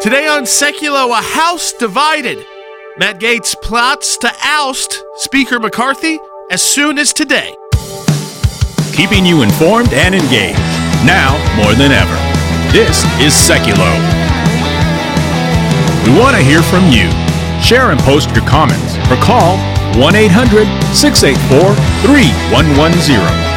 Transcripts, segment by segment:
Today on Seculo, a House divided. Matt Gaetz plots to oust Speaker McCarthy as soon as today. Keeping you informed and engaged, now more than ever. This is Seculo. We want to hear from you. Share and post your comments or call 1-800-684-3110.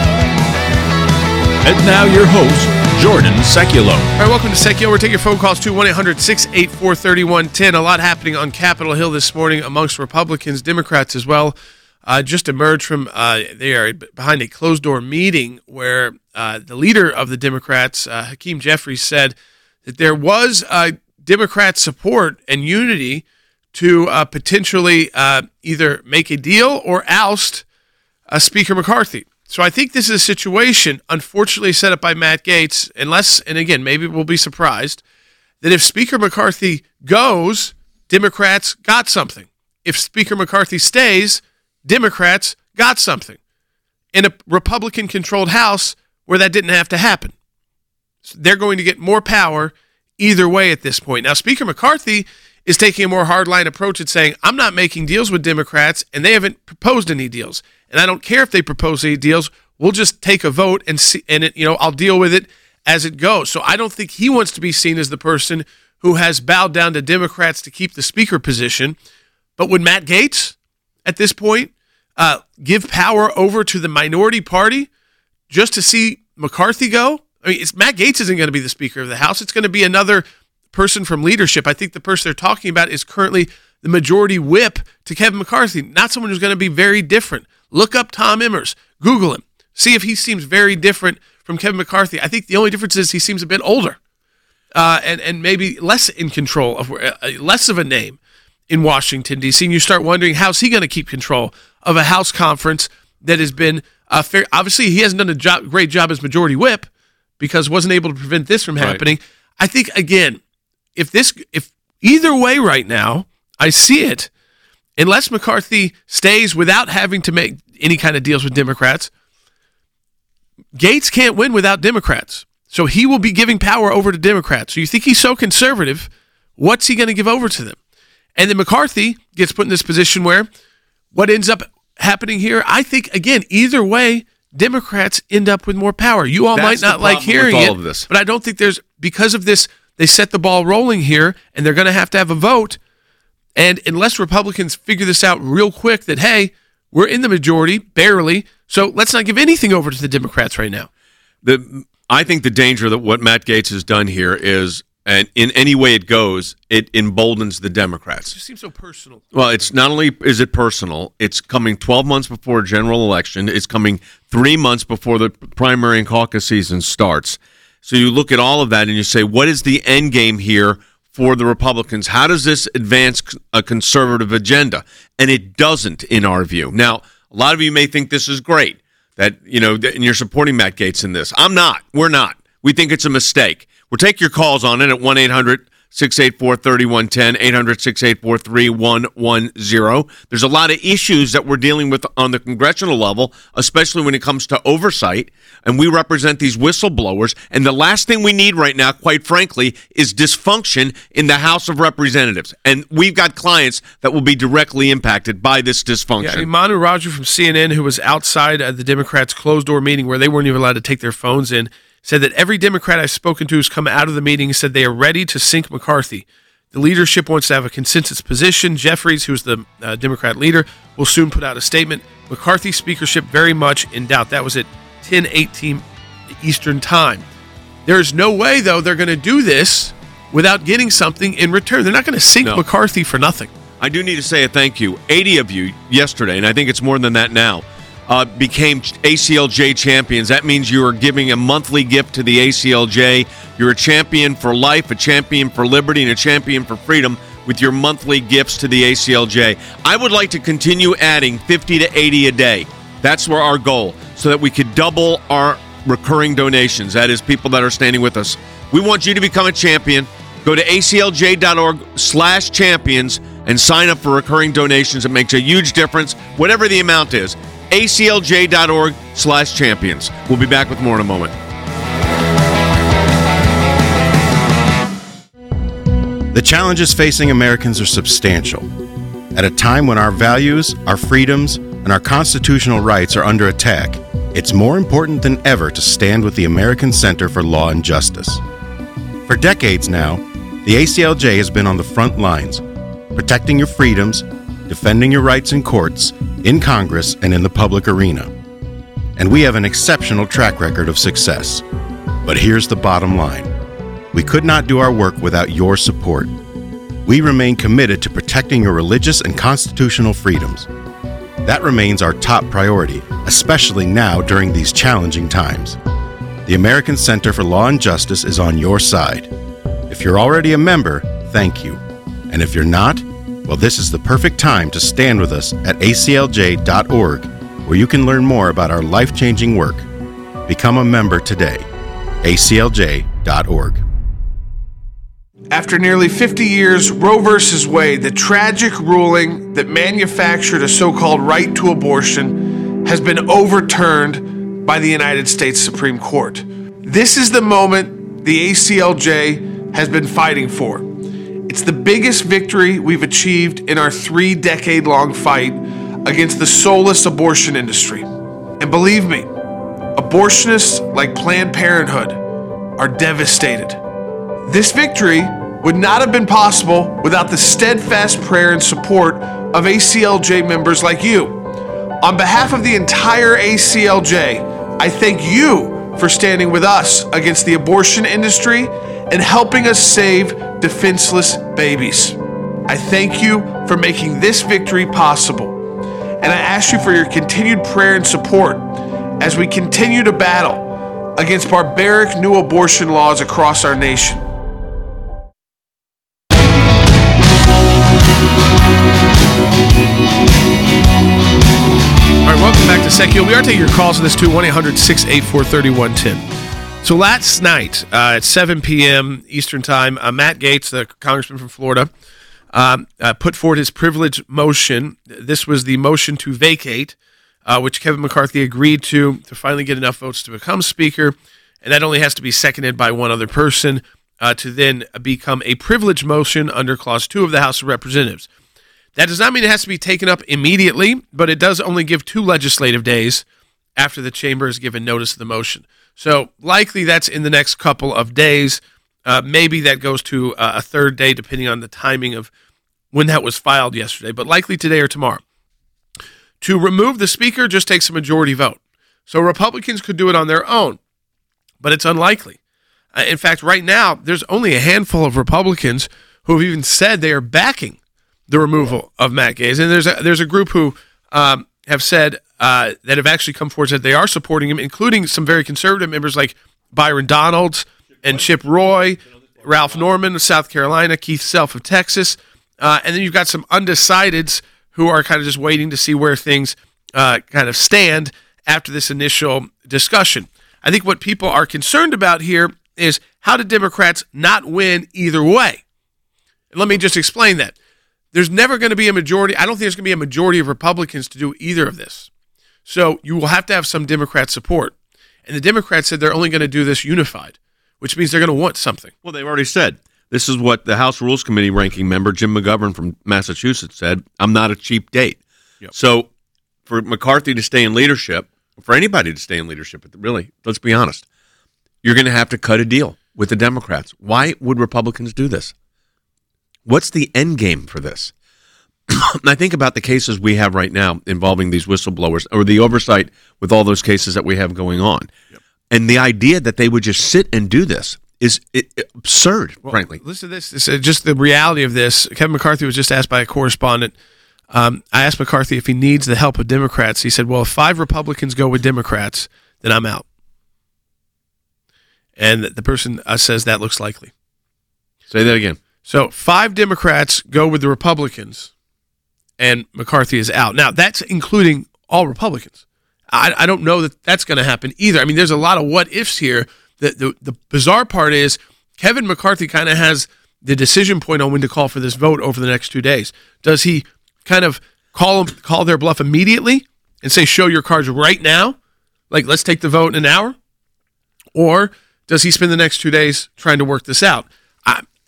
And now your host, Jordan Seculo. All right, welcome to Seculo. We're taking your phone calls to 1-800-684-3110. A lot happening on Capitol Hill this morning amongst Republicans, Democrats as well. Just emerged from, they are behind a closed-door meeting where the leader of the Democrats, Hakeem Jeffries, said that there was Democrat support and unity to potentially either make a deal or oust Speaker McCarthy. So I think this is a situation, unfortunately set up by Matt Gaetz, unless, and again, maybe we'll be surprised, that if Speaker McCarthy goes, Democrats got something. If Speaker McCarthy stays, Democrats got something. In a Republican-controlled House where that didn't have to happen. So they're going to get more power either way at this point. Now, Speaker McCarthy is taking a more hardline approach at saying, I'm not making deals with Democrats, and they haven't proposed any deals. And I don't care if they propose any deals. We'll just take a vote and see, and I'll deal with it as it goes. So I don't think he wants to be seen as the person who has bowed down to Democrats to keep the speaker position. But would Matt Gaetz, at this point, give power over to the minority party just to see McCarthy go? I mean, Matt Gaetz isn't going to be the Speaker of the House. It's going to be another person from leadership. I think the person they're talking about is currently the majority whip to Kevin McCarthy, not someone who's going to be very different. Look up Tom Emers. Google him. See if he seems very different from Kevin McCarthy. I think the only difference is he seems a bit older and maybe less in control, of less of a name in Washington, D.C. And you start wondering, how's he going to keep control of a House conference that has been fair? Obviously, he hasn't done a great job as majority whip because wasn't able to prevent this from happening. Right. I think, again, if either way right now, I see it, unless McCarthy stays without having to make any kind of deals with Democrats, Gaetz can't win without Democrats. So he will be giving power over to Democrats. So you think he's so conservative, what's he going to give over to them? And then McCarthy gets put in this position where what ends up happening here, I think, again, either way, Democrats end up with more power. You all might not like hearing it, but I don't think because of this, they set the ball rolling here, and they're going to have a vote. And unless Republicans figure this out real quick that, hey, we're in the majority, barely, so let's not give anything over to the Democrats right now. I think the danger that what Matt Gaetz has done here is, and in any way it goes, it emboldens the Democrats. It just seems so personal. Well, it's not only is it personal, it's coming 12 months before a general election. It's coming 3 months before the primary and caucus season starts. So you look at all of that and you say, what is the end game here for the Republicans? How does this advance a conservative agenda? And it doesn't, in our view. Now, a lot of you may think this is great, that, and you're supporting Matt Gaetz in this. I'm not. We're not. We think it's a mistake. We'll take your calls on it at 1-800-684-3110, 800-684-3110. There's a lot of issues that we're dealing with on the congressional level, especially when it comes to oversight, and we represent these whistleblowers. And the last thing we need right now, quite frankly, is dysfunction in the House of Representatives. And we've got clients that will be directly impacted by this dysfunction. Yeah, Manu Raju from CNN, who was outside the Democrats' closed-door meeting where they weren't even allowed to take their phones in, said that every Democrat I've spoken to who's come out of the meeting and said they are ready to sink McCarthy. The leadership wants to have a consensus position. Jeffries, who's the Democrat leader, will soon put out a statement. McCarthy's speakership very much in doubt. That was at 10:18 Eastern Time. There's no way, though, they're going to do this without getting something in return. They're not going to sink McCarthy for nothing. I do need to say a thank you. 80 of you yesterday, and I think it's more than that now, became ACLJ champions. That means you are giving a monthly gift to the ACLJ. You're a champion for life, a champion for liberty, and a champion for freedom with your monthly gifts to the ACLJ. I would like to continue adding 50 to 80 a day. That's where our goal, so that we could double our recurring donations. That is people that are standing with us. We want you to become a champion. Go to aclj.org/champions and sign up for recurring donations. It makes a huge difference, whatever the amount is. aclj.org/champions. We'll be back with more in a moment. The challenges facing Americans are substantial. At a time when our values, our freedoms, and our constitutional rights are under attack, it's more important than ever to stand with the American Center for Law and Justice. For decades now, the ACLJ has been on the front lines, protecting your freedoms, defending your rights in courts, in Congress, and in the public arena. And we have an exceptional track record of success. But here's the bottom line. We could not do our work without your support. We remain committed to protecting your religious and constitutional freedoms. That remains our top priority, especially now during these challenging times. The American Center for Law and Justice is on your side. If you're already a member, thank you. And if you're not, well, this is the perfect time to stand with us at aclj.org, where you can learn more about our life-changing work. Become a member today. aclj.org. After nearly 50 years, Roe v. Wade, the tragic ruling that manufactured a so-called right to abortion, has been overturned by the United States Supreme Court. This is the moment the ACLJ has been fighting for. It's the biggest victory we've achieved in our 3-decade-long fight against the soulless abortion industry. And believe me, abortionists like Planned Parenthood are devastated. This victory would not have been possible without the steadfast prayer and support of ACLJ members like you. On behalf of the entire ACLJ, I thank you for standing with us against the abortion industry and helping us save defenseless babies. I thank you for making this victory possible. And I ask you for your continued prayer and support as we continue to battle against barbaric new abortion laws across our nation. All right, welcome back to Secular. We are taking your calls on this too, 1-800-684-3110. So last night at 7 p.m. Eastern Time, Matt Gaetz, the congressman from Florida, put forward his privilege motion. This was the motion to vacate, which Kevin McCarthy agreed to finally get enough votes to become Speaker. And that only has to be seconded by one other person to then become a privilege motion under Clause 2 of the House of Representatives. That does not mean it has to be taken up immediately, but it does only give 2 legislative days after the chamber has given notice of the motion. So likely that's in the next couple of days. Maybe that goes to a third day, depending on the timing of when that was filed yesterday, but likely today or tomorrow. To remove the Speaker just takes a majority vote. So Republicans could do it on their own, but it's unlikely. In fact, right now, there's only a handful of Republicans who have even said they are backing the removal of Matt Gaetz. And there's a group who have said that have actually come forward and said they are supporting him, including some very conservative members like Byron Donalds and Chip Roy, Ralph Norman of South Carolina, Keith Self of Texas. And then you've got some undecideds who are kind of just waiting to see where things kind of stand after this initial discussion. I think what people are concerned about here is how do Democrats not win either way? And let me just explain that. There's never going to be a majority. I don't think there's going to be a majority of Republicans to do either of this. So you will have to have some Democrat support. And the Democrats said they're only going to do this unified, which means they're going to want something. Well, they've already said. This is what the House Rules Committee ranking member, Jim McGovern from Massachusetts, said. I'm not a cheap date. Yep. So for McCarthy to stay in leadership, for anybody to stay in leadership, really, let's be honest, you're going to have to cut a deal with the Democrats. Why would Republicans do this? What's the end game for this? I think about the cases we have right now involving these whistleblowers or the oversight with all those cases that we have going on. Yep. And the idea that they would just sit and do this is absurd, frankly. Listen to this. It's just the reality of this. Kevin McCarthy was just asked by a correspondent. I asked McCarthy if he needs the help of Democrats. He said, well, if 5 Republicans go with Democrats, then I'm out. And the person says that looks likely. Say that again. So 5 Democrats go with the Republicans, and McCarthy is out. Now, that's including all Republicans. I don't know that that's going to happen either. I mean, there's a lot of what-ifs here. The bizarre part is Kevin McCarthy kind of has the decision point on when to call for this vote over the next 2 days. Does he kind of call their bluff immediately and say, show your cards right now? Like, let's take the vote in an hour? Or does he spend the next 2 days trying to work this out?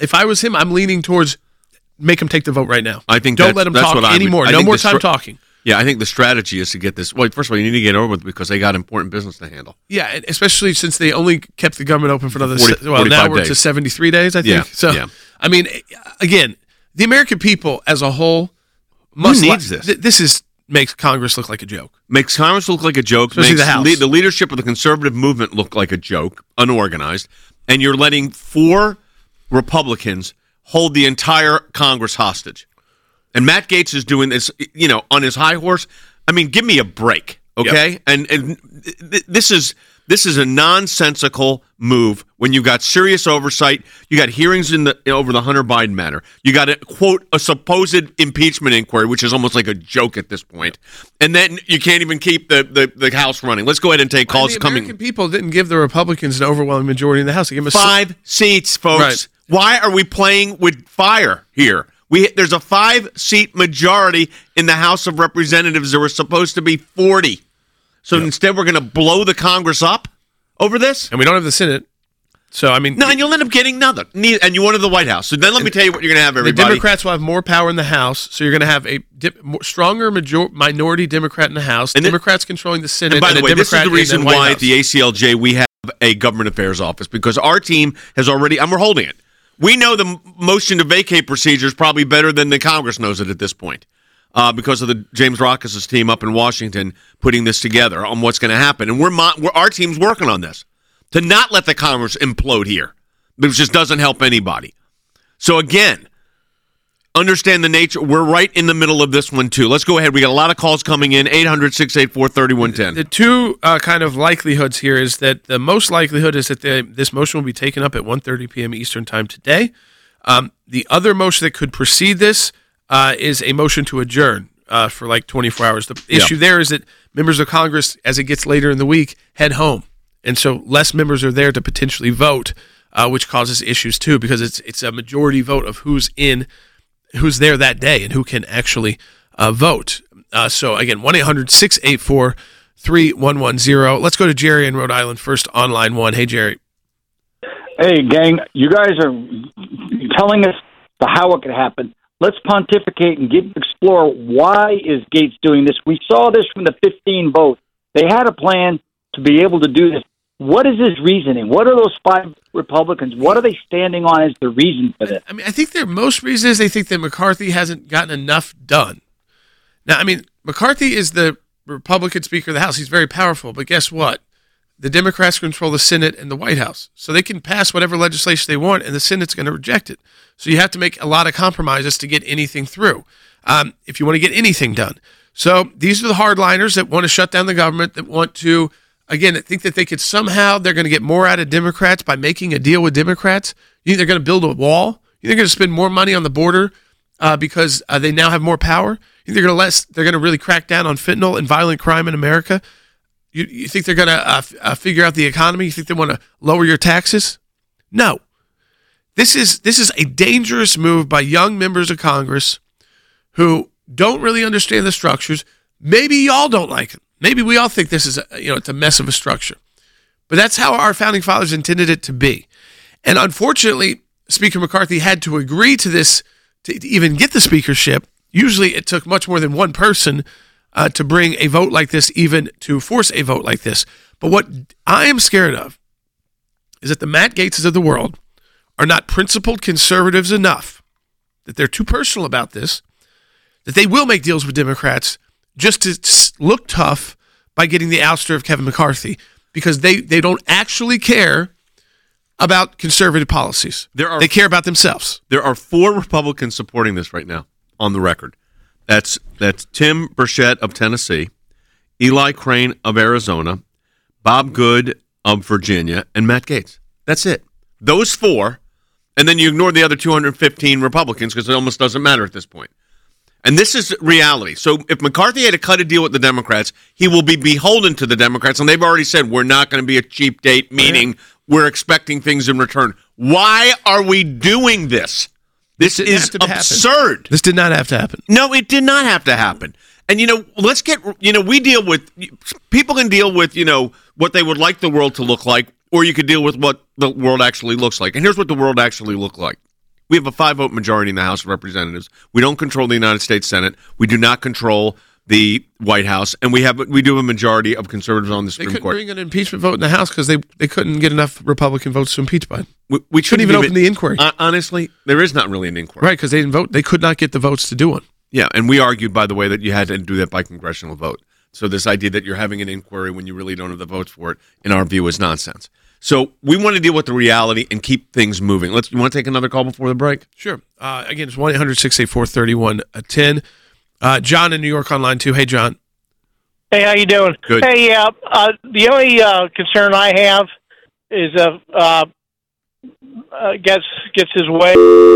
If I was him, I'm leaning towards make him take the vote right now. I think don't let him talk anymore. No more time talking. Yeah, I think the strategy is to get this. Well, first of all, you need to get over with because they got important business to handle. Yeah, and especially since they only kept the government open for another. 45 now we're days. to 73 days, I think. Yeah, So, yeah. I mean, again, the American people as a whole Who needs this? This makes Congress look like a joke. Makes Congress look like a joke. Especially makes the House. the leadership of the conservative movement look like a joke, unorganized. And you're letting 4 Republicans hold the entire Congress hostage. And Matt Gaetz is doing this, on his high horse. I mean, give me a break, okay? Yep. And this is a nonsensical move when you've got serious oversight. You got hearings over the Hunter Biden matter. You got a supposed impeachment inquiry, which is almost like a joke at this point. And then you can't even keep the House running. Let's go ahead and take calls. The American people didn't give the Republicans an overwhelming majority in the House. They gave them 5 seats, folks. Right. Why are we playing with fire here? There's a 5-seat majority in the House of Representatives. There were supposed to be 40. So instead, we're going to blow the Congress up over this? And we don't have the Senate. So, I mean... No, and you'll end up getting nothing. And you wanted the White House. So then let me tell you what you're going to have, everybody. The Democrats will have more power in the House, so you're going to have a stronger minority Democrat in the House, and Democrats controlling the Senate, and by the way, this is the reason why House. at the ACLJ we have a government affairs office, because our team has already... and we're holding it. We know the motion to vacate procedure is probably better than the Congress knows it at this point because of the James Rockes' team up in Washington putting this together on what's going to happen. And our team's working on this to not let the Congress implode here, which just doesn't help anybody. So again, understand the nature. We're right in the middle of this one, too. Let's go ahead. We got a lot of calls coming in, 800-684-3110. The two kind of likelihoods here is that the most likelihood is that this motion will be taken up at 1:30 p.m. Eastern Time today. The other motion that could precede this is a motion to adjourn for like 24 hours. The issue there is that members of Congress, as it gets later in the week, head home. And so less members are there to potentially vote, which causes issues, too, because it's a majority vote of who's there that day and who can actually vote. So, again, 1-800-684-3110. Let's go to Jerry in Rhode Island first on line 1. Hey, Jerry. Hey, gang, you guys are telling us how it could happen. Let's pontificate and explore why is Gaetz doing this. We saw this from the 15 vote. They had a plan to be able to do this. What is his reasoning? What are those 5 Republicans? What are they standing on as the reason for this? I mean, I think their most reason is they think that McCarthy hasn't gotten enough done. Now, I mean, McCarthy is the Republican Speaker of the House. He's very powerful. But guess what? The Democrats control the Senate and the White House. So they can pass whatever legislation they want, and the Senate's going to reject it. So you have to make a lot of compromises to get anything through if you want to get anything done. So these are the hardliners that want to shut down the government, that want to... Again, think that they could somehow, they're going to get more out of Democrats by making a deal with Democrats. You think they're going to build a wall? You think they're going to spend more money on the border because they now have more power? You think they're going to really crack down on fentanyl and violent crime in America? You think they're going to figure out the economy? You think they want to lower your taxes? No. This is a dangerous move by young members of Congress who don't really understand the structures. Maybe y'all don't like it. Maybe we all think this is it's a mess of a structure. But that's how our founding fathers intended it to be. And unfortunately, Speaker McCarthy had to agree to this to even get the speakership. Usually it took much more than one person to bring a vote like this, even to force a vote like this. But what I am scared of is that the Matt Gaetzes of the world are not principled conservatives enough, that they're too personal about this, that they will make deals with Democrats just to look tough by getting the ouster of Kevin McCarthy, because they don't actually care about conservative policies. They care about themselves. There are 4 Republicans supporting this right now on the record. That's Tim Burchett of Tennessee, Eli Crane of Arizona, Bob Good of Virginia, and Matt Gaetz. That's it. Those 4, and then you ignore the other 215 Republicans because it almost doesn't matter at this point. And this is reality. So if McCarthy had to cut a deal with the Democrats, he will be beholden to the Democrats. And they've already said, we're not going to be a cheap date, meaning we're expecting things in return. Why are we doing this? This is absurd. This did not have to happen. No, it did not have to happen. And, we deal with, people can deal with, what they would like the world to look like, or you could deal with what the world actually looks like. And here's what the world actually looked like. We have a 5-vote majority in the House of Representatives. We don't control the United States Senate. We do not control the White House, and we do have a majority of conservatives on the Supreme Court. They couldn't bring an impeachment vote in the House because they couldn't get enough Republican votes to impeach Biden. We shouldn't even open the inquiry. Honestly, there is not really an inquiry. Right, because they didn't vote. They could not get the votes to do one. Yeah, and we argued, by the way, that you had to do that by congressional vote. So this idea that you're having an inquiry when you really don't have the votes for it, in our view, is nonsense. So we want to deal with the reality and keep things moving. You want to take another call before the break? Sure. Again, it's 1-800-684-3110. John in New York on line 2. Hey, John. Hey, how you doing? Good. Hey, the only concern I have is gets his way.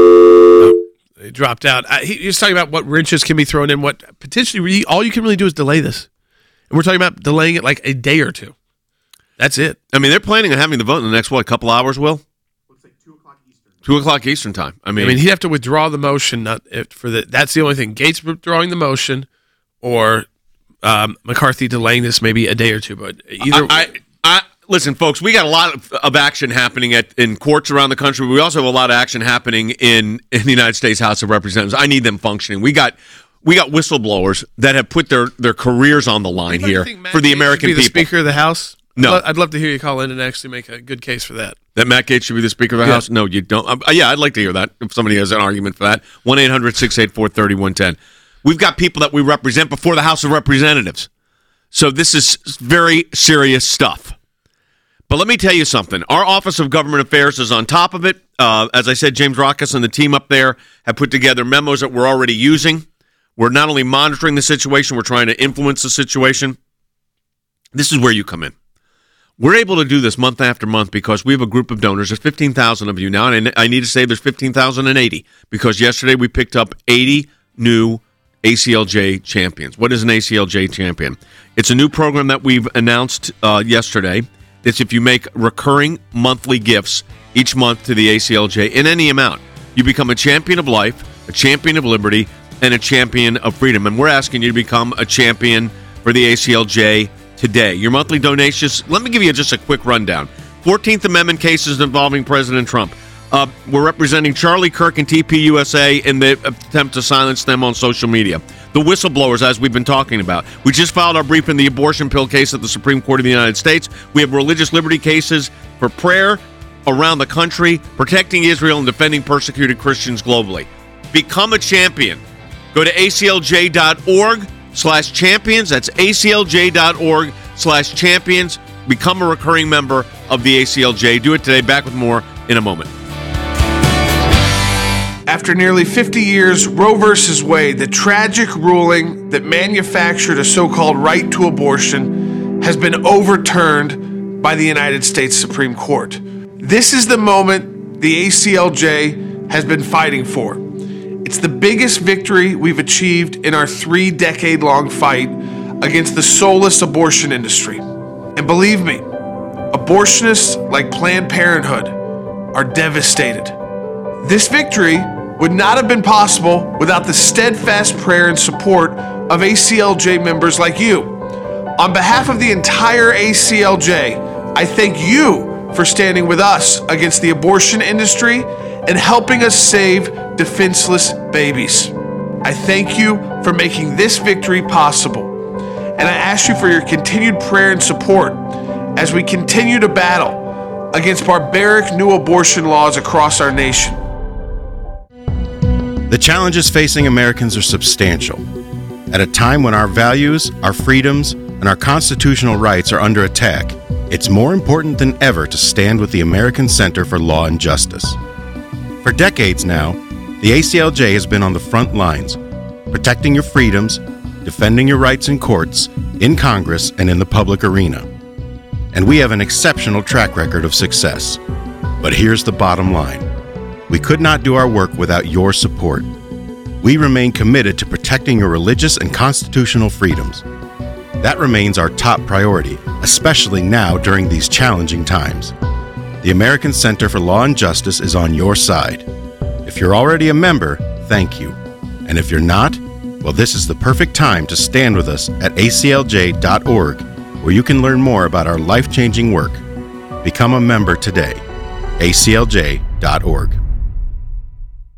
He dropped out. He was talking about what wrenches can be thrown in. What potentially all you can really do is delay this, and we're talking about delaying it like a day or two. That's it. I mean, they're planning on having the vote in the next couple hours. Will looks like 2:00 Eastern. 2:00 Eastern time. I mean, he'd have to withdraw the motion. That's the only thing. Gates withdrawing the motion, or McCarthy delaying this maybe a day or two. But either. Listen, folks, we got a lot of action happening in courts around the country. We also have a lot of action happening in the United States House of Representatives. I need them functioning. We got whistleblowers that have put their careers on the line here for the American people. The Speaker of the House? No. I'd love to hear you call in and actually make a good case for that. That Matt Gaetz should be the Speaker of the House? No, you don't. Yeah, I'd like to hear that if somebody has an argument for that. 1-800-684-3110. We've got people that we represent before the House of Representatives. So this is very serious stuff. But let me tell you something. Our Office of Government Affairs is on top of it. As I said, James Rockus and the team up there have put together memos that we're already using. We're not only monitoring the situation, we're trying to influence the situation. This is where you come in. We're able to do this month after month because we have a group of donors. There's 15,000 of you now, and I need to say there's 15,080 because yesterday we picked up 80 new ACLJ champions. What is an ACLJ champion? It's a new program that we've announced yesterday. It's if you make recurring monthly gifts each month to the ACLJ in any amount, you become a champion of life, a champion of liberty, and a champion of freedom. And we're asking you to become a champion for the ACLJ today. Your monthly donations, let me give you just a quick rundown. 14th Amendment cases involving President Trump. We're representing Charlie Kirk and TPUSA in the attempt to silence them on social media. The whistleblowers, as we've been talking about. We just filed our brief in the abortion pill case at the Supreme Court of the United States. We have religious liberty cases for prayer around the country, protecting Israel and defending persecuted Christians globally. Become a champion. Go to aclj.org/champions. That's aclj.org/champions. Become a recurring member of the ACLJ. Do it today. Back with more in a moment. After nearly 50 years, Roe v. Wade, the tragic ruling that manufactured a so-called right to abortion, has been overturned by the United States Supreme Court. This is the moment the ACLJ has been fighting for. It's the biggest victory we've achieved in our 3-decade-long fight against the soulless abortion industry. And believe me, abortionists like Planned Parenthood are devastated. This victory would not have been possible without the steadfast prayer and support of ACLJ members like you. On behalf of the entire ACLJ, I thank you for standing with us against the abortion industry and helping us save defenseless babies. I thank you for making this victory possible. And I ask you for your continued prayer and support as we continue to battle against barbaric new abortion laws across our nation. The challenges facing Americans are substantial. At a time when our values, our freedoms, and our constitutional rights are under attack, it's more important than ever to stand with the American Center for Law and Justice. For decades now, the ACLJ has been on the front lines, protecting your freedoms, defending your rights in courts, in Congress, and in the public arena. And we have an exceptional track record of success. But here's the bottom line. We could not do our work without your support. We remain committed to protecting your religious and constitutional freedoms. That remains our top priority, especially now during these challenging times. The American Center for Law and Justice is on your side. If you're already a member, thank you. And if you're not, well, this is the perfect time to stand with us at aclj.org, where you can learn more about our life-changing work. Become a member today. aclj.org.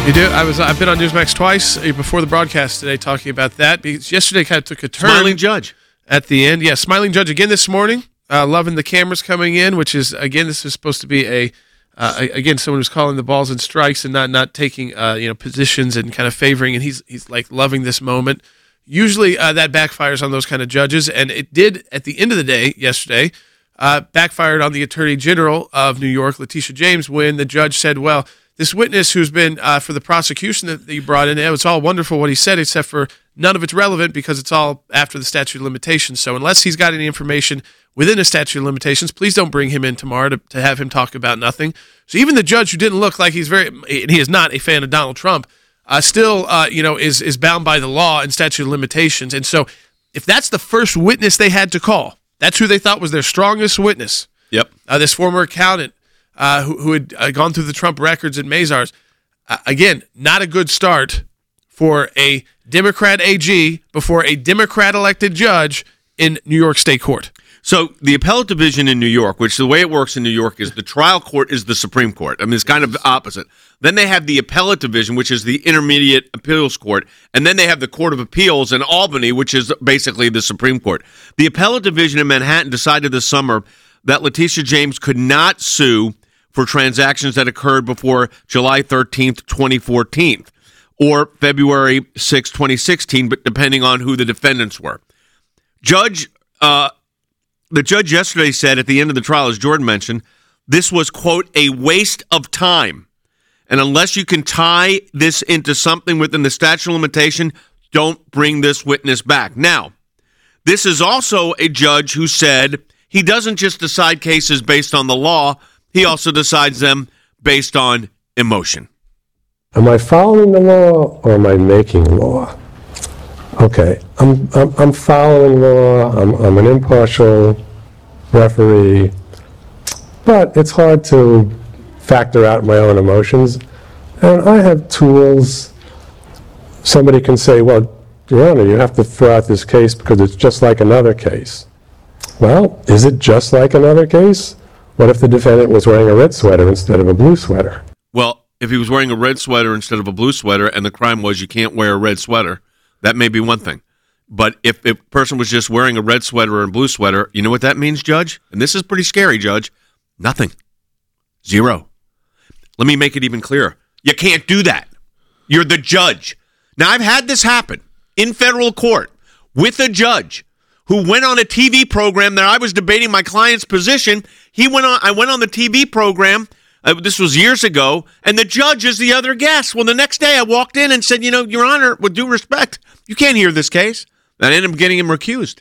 You do? I've been on Newsmax twice before the broadcast today talking about that because yesterday kind of took a turn. Smiling Judge. At the end. Yeah, Smiling Judge again this morning. Loving the cameras coming in, which is, again, this is supposed to be again, someone who's calling the balls and strikes and not taking, positions and kind of favoring, and he's like loving this moment. Usually that backfires on those kind of judges, and it did at the end of the day yesterday, backfired on the Attorney General of New York, Letitia James, when the judge said, well, this witness who's been for the prosecution that you brought in, it was all wonderful what he said, except for none of it's relevant because it's all after the statute of limitations. So unless he's got any information within the statute of limitations, please don't bring him in tomorrow to have him talk about nothing. So even the judge who didn't look like he is not a fan of Donald Trump, still is bound by the law and statute of limitations. And so if that's the first witness they had to call, that's who they thought was their strongest witness. Yep. This former accountant who had gone through the Trump records at Mazars. Again, not a good start for a Democrat AG before a Democrat-elected judge in New York State Court. So the appellate division in New York, which the way it works in New York is the trial court is the Supreme Court. I mean, it's kind of the opposite. Then they have the appellate division, which is the intermediate appeals court. And then they have the Court of Appeals in Albany, which is basically the Supreme Court. The appellate division in Manhattan decided this summer that Letitia James could not sue for transactions that occurred before July 13th, 2014, or February 6, 2016, but depending on who the defendants were. The judge yesterday said at the end of the trial, as Jordan mentioned, this was, quote, a waste of time. And unless you can tie this into something within the statute of limitation, don't bring this witness back. Now, this is also a judge who said he doesn't just decide cases based on the law, he also decides them based on emotion. Am I following the law or am I making law? Okay, I'm following law. I'm an impartial referee, but it's hard to factor out my own emotions. And I have tools. Somebody can say, well, Your Honor, you have to throw out this case because it's just like another case. Well, is it just like another case? What if the defendant was wearing a red sweater instead of a blue sweater? Well, if he was wearing a red sweater instead of a blue sweater and the crime was you can't wear a red sweater, that may be one thing. But if a person was just wearing a red sweater or a blue sweater, you know what that means, Judge? And this is pretty scary, Judge. Nothing. Zero. Let me make it even clearer. You can't do that. You're the judge. Now, I've had this happen in federal court with a judge who went on a TV program that I was debating my client's position. I went on the TV program. This was years ago, and the judge is the other guest. Well, the next day I walked in and said, Your Honor, with due respect, you can't hear this case. And I ended up getting him recused.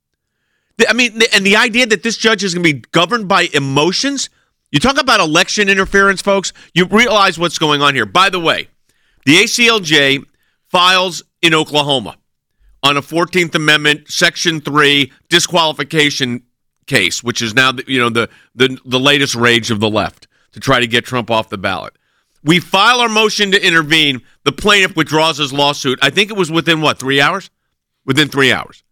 I mean, and the idea that this judge is going to be governed by emotions, you talk about election interference, folks, you realize what's going on here. By the way, the ACLJ files in Oklahoma on a 14th Amendment, Section 3 disqualification case, which is now the latest rage of the left to try to get Trump off the ballot. We file our motion to intervene. The plaintiff withdraws his lawsuit. I think it was within, 3 hours? Within 3 hours.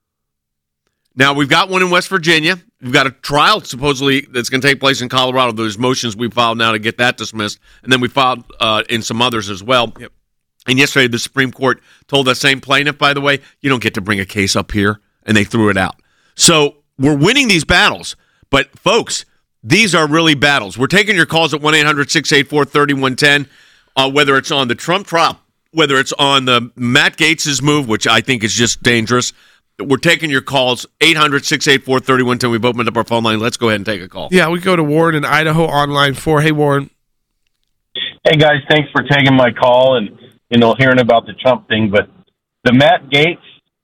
Now, we've got one in West Virginia. We've got a trial, supposedly, that's going to take place in Colorado. There's motions we filed now to get that dismissed. And then we filed in some others as well. Yep. And yesterday, the Supreme Court told that same plaintiff, by the way, you don't get to bring a case up here. And they threw it out. So we're winning these battles. But, folks, these are really battles. We're taking your calls at 1-800-684-3110, whether it's on the Trump trial, whether it's on the Matt Gaetz's move, which I think is just dangerous. We're taking your calls, 800-684-3110. We've opened up our phone line. Let's go ahead and take a call. Yeah, we go to Warren in Idaho on line 4. Hey, Warren. Hey, guys, thanks for taking my call and, hearing about the Trump thing. But the Matt Gaetz,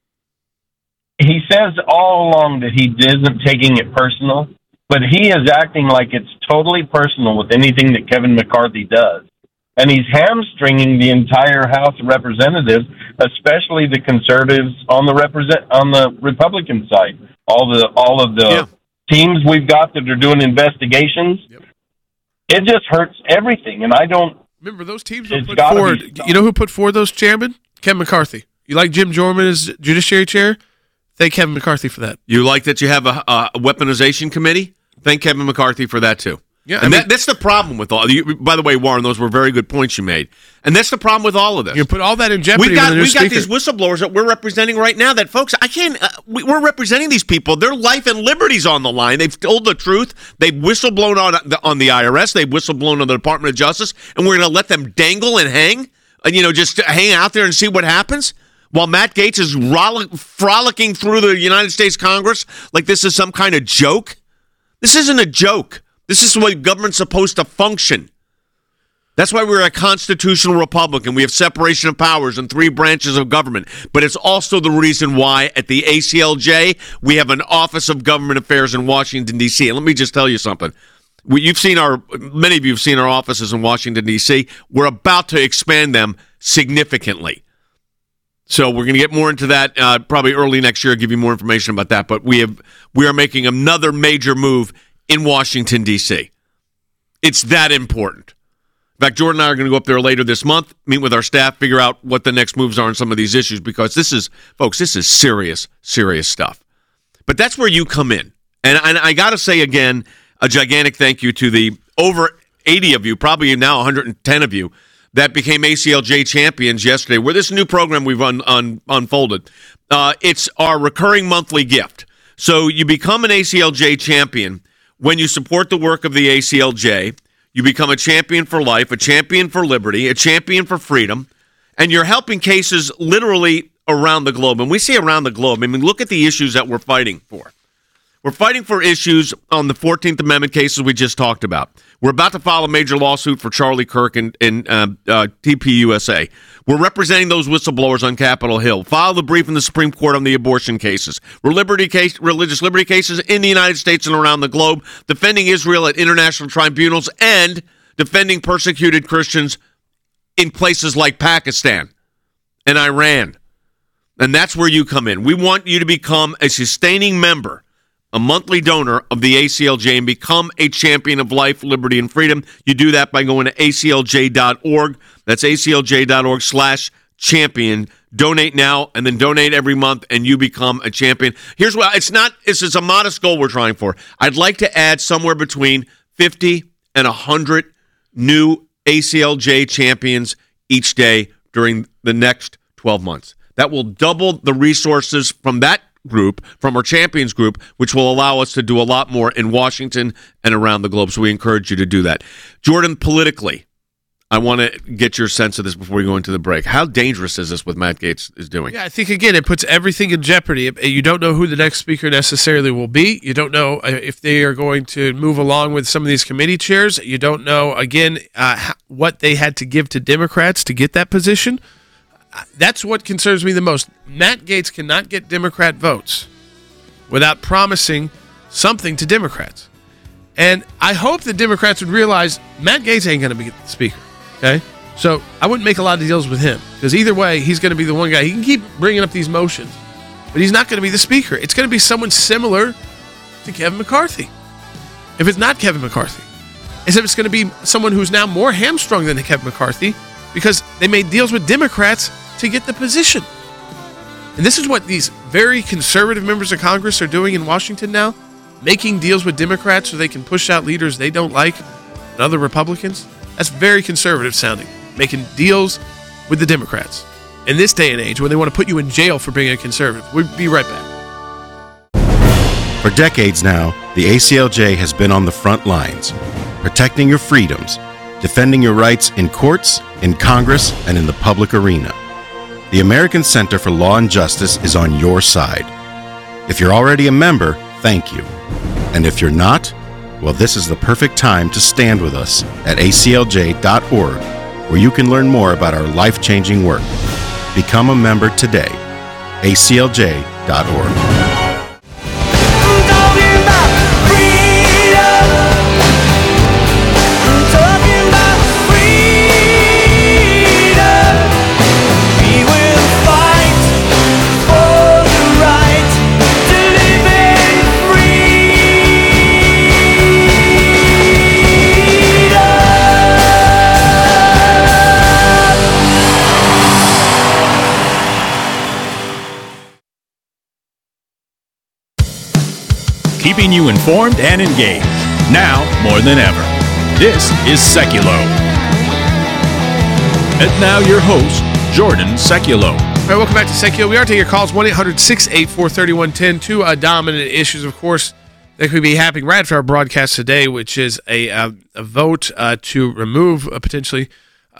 he says all along that he isn't taking it personal, but he is acting like it's totally personal with anything that Kevin McCarthy does. And he's hamstringing the entire House of Representatives, especially the conservatives on the Republican side. All of the teams we've got that are doing investigations. Yep. It just hurts everything. And I don't remember those teams were put forward. You know who put forward those chairmen? Kevin McCarthy. You like Jim Jordan as Judiciary Chair? Thank Kevin McCarthy for that. You like that you have a weaponization committee? Thank Kevin McCarthy for that too. Yeah, and that's the problem with all. By the way, Warren, those were very good points you made, and that's the problem with all of this. You put all that in jeopardy. We've got these whistleblowers that we're representing right now. That folks, I can't. We're representing these people. Their life and liberty's on the line. They've told the truth. They've whistleblown on the IRS. They've whistleblown on the Department of Justice, and we're going to let them dangle and hang, and just hang out there and see what happens. While Matt Gaetz is frolicking through the United States Congress like this is some kind of joke. This isn't a joke. This is the way government's supposed to function. That's why we're a constitutional republic and we have separation of powers and 3 branches of government. But it's also the reason why at the ACLJ we have an Office of Government Affairs in Washington, D.C. And let me just tell you something. Many of you have seen our offices in Washington, D.C. We're about to expand them significantly. So we're going to get more into that probably early next year, give you more information about that. But we are making another major move in Washington, D.C. It's that important. In fact, Jordan and I are going to go up there later this month, meet with our staff, figure out what the next moves are on some of these issues, because this is serious, serious stuff. But that's where you come in. And I got to say again, a gigantic thank you to the over 80 of you, probably now 110 of you, that became ACLJ champions yesterday, where this new program we've unfolded. It's our recurring monthly gift. So you become an ACLJ champion when you support the work of the ACLJ. You become a champion for life, a champion for liberty, a champion for freedom, and you're helping cases literally around the globe. And we say around the globe, I mean, look at the issues that we're fighting for. We're fighting for issues on the 14th Amendment cases we just talked about. We're about to file a major lawsuit for Charlie Kirk and TPUSA. We're representing those whistleblowers on Capitol Hill. File the brief in the Supreme Court on the abortion cases. Religious liberty cases in the United States and around the globe. Defending Israel at international tribunals and defending persecuted Christians in places like Pakistan and Iran. And that's where you come in. We want you to become a sustaining member, a monthly donor of the ACLJ, and become a champion of life, liberty, and freedom. You do that by going to aclj.org. That's aclj.org/champion. Donate now and then donate every month, and you become a champion. Here's what it's a modest goal we're trying for. I'd like to add somewhere between 50 and 100 new ACLJ champions each day during the next 12 months. That will double the resources from that group, from our champions group, which will allow us to do a lot more in Washington and around the globe. So we encourage you to do that. Jordan, politically, I want to get your sense of this before we go into the break. How dangerous is this what Matt Gaetz is doing? Yeah, I think, again, it puts everything in jeopardy. You don't know who the next speaker necessarily will be. You don't know if they are going to move along with some of these committee chairs. You don't know, again, what they had to give to Democrats to get that position. That's what concerns me the most. Matt Gaetz cannot get Democrat votes without promising something to Democrats. And I hope the Democrats would realize Matt Gaetz ain't going to be the speaker. Okay? So I wouldn't make a lot of deals with him, because either way, he's going to be the one guy. He can keep bringing up these motions, but he's not going to be the speaker. It's going to be someone similar to Kevin McCarthy. If it's not Kevin McCarthy, as if it's going to be someone who's now more hamstrung than Kevin McCarthy, because they made deals with Democrats to get the position. And this is what these very conservative members of Congress are doing in Washington now, making deals with Democrats so they can push out leaders they don't like and other Republicans. That's very conservative sounding, making deals with the Democrats in this day and age when they want to put you in jail for being a conservative. We'll be right back. For decades now, the ACLJ has been on the front lines, protecting your freedoms, defending your rights in courts, in Congress, and in the public arena. The American Center for Law and Justice is on your side. If you're already a member, thank you. And if you're not, well, this is the perfect time to stand with us at aclj.org, where you can learn more about our life-changing work. Become a member today. aclj.org. Keeping you informed and engaged, now more than ever. This is Seculo. And now your host, Jordan Seculo. All right, welcome back to Seculo. We are taking your calls, 1-800-684-3110. Two dominant issues, of course, that could be happening right after our broadcast today, which is a vote to remove potentially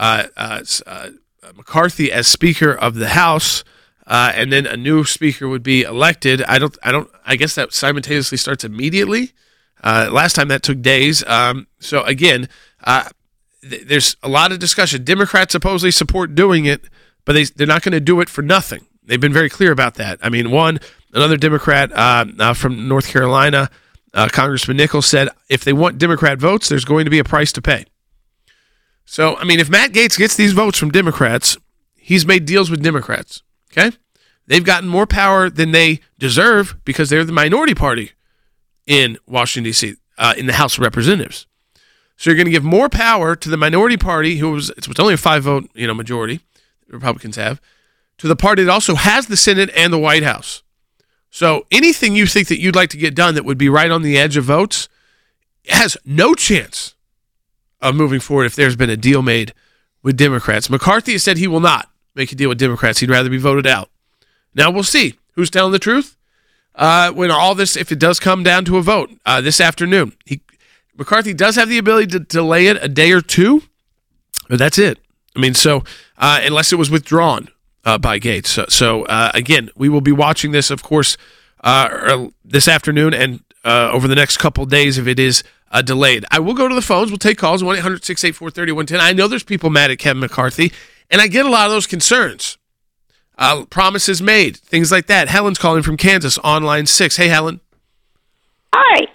McCarthy as Speaker of the House, and then a new Speaker would be elected. I guess that simultaneously starts immediately. Last time that took days. So again, there's a lot of discussion. Democrats supposedly support doing it, but they're not going to do it for nothing. They've been very clear about that. I mean, another Democrat from North Carolina, Congressman Nichols, said if they want Democrat votes, there's going to be a price to pay. So, I mean, if Matt Gaetz gets these votes from Democrats, he's made deals with Democrats, okay? They've gotten more power than they deserve because they're the minority party in Washington, D.C., in the House of Representatives. So you're going to give more power to the minority party, it's only a 5-vote majority, the Republicans have, to the party that also has the Senate and the White House. So anything you think that you'd like to get done that would be right on the edge of votes has no chance of moving forward if there's been a deal made with Democrats. McCarthy has said he will not make a deal with Democrats. He'd rather be voted out. Now we'll see who's telling the truth when all this, if it does come down to a vote this afternoon. McCarthy does have the ability to delay it a day or two, but that's it. I mean, so unless it was withdrawn by Gaetz. So again, we will be watching this, of course, this afternoon and over the next couple of days if it is delayed. I will go to the phones. We'll take calls, 1-800-684-3110. I know there's people mad at Kevin McCarthy, and I get a lot of those concerns. Promises made, things like that. Helen's calling from Kansas on line 6. Hey, Helen. Hi.